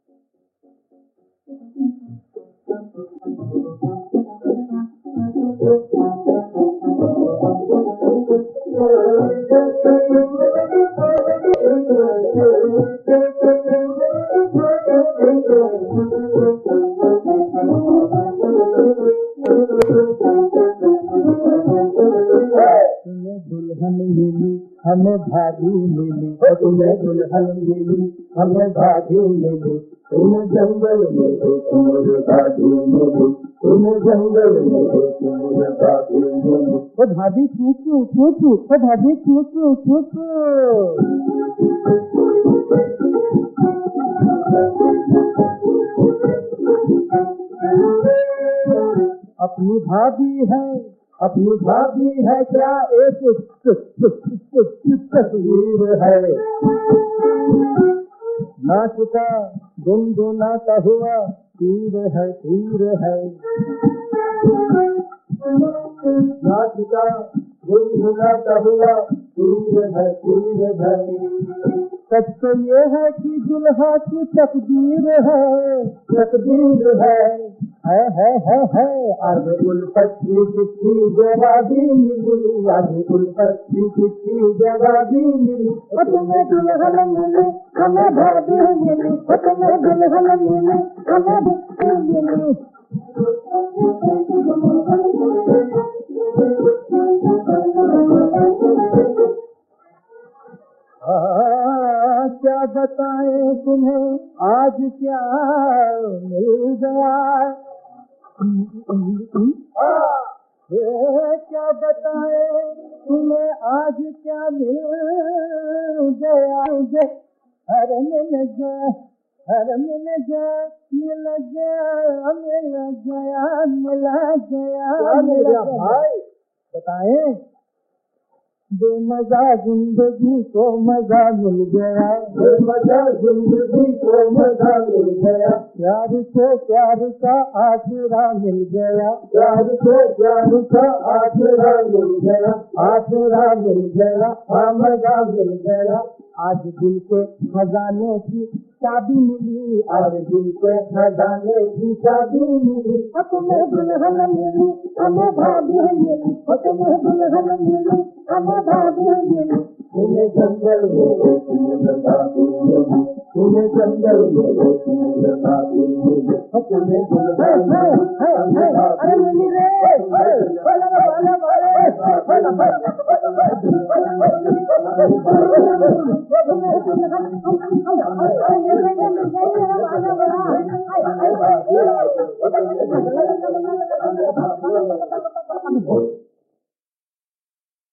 दुल्हन मिली हमें भाभी मिली, तुम्हें दुल्हन मिली हमें भाभी मिली, तुम्हें जंगल में तुम्हें भाभी मिली, तुम्हें जंगल में तुम्हें भाभी मिली। ओ भाभी चूचू चूचू, ओ भाभी चूचू चूचू। अपनी भाभी है, अपनी भाभी है क्या एक तस्वीर है, नाचता गुनगुनाता हुआ तीर है, तीर है, नाचता गुनगुनाता हुआ तीर है, तीर है। सच तो ये है कि दुल्हा की तकदीर है, तकदीर है। आज उल्फत की चिट्ठी जवाबी मिली, आज उल्फत की चिट्ठी जवाबी मिली, तुम्हें दुल्हन मिली हमें भाभी मिली, तुम्हें दुल्हन मिली हमें भाभी मिली। क्या बताएं तुम्हें आज क्या मिल गया, क्या बताएं तुम्हें आज क्या मिल गया, मुझे हर मिल गया, हर मिल गया, मिल गया, मिल गया, मिला गया, मिला भाई। बताएं बेमजा जिंदगी को मजा मिल गया, बेमजा जिंदगी को मजा मिल गया, प्यार से प्यार का आसरा मिल गया, प्यार से प्यार का आसरा मिल गया, आसरा मिल गया, मजा मिल गया। आज दिल के खजाने की चाबी मिली, आज दिल के खजाने की चाबी मिली, तुम्हें दुल्हन मिली हमें भाभी मिली, तुम्हें दुल्हन मिली हमें भाभी मिली, तुम्हें जंगल में तुम्हें भाभी मिली, तुम्हें जंगल में तुम्हें भाभी मिली, तुम्हें दुल्हन अरे मिली रे Thank you.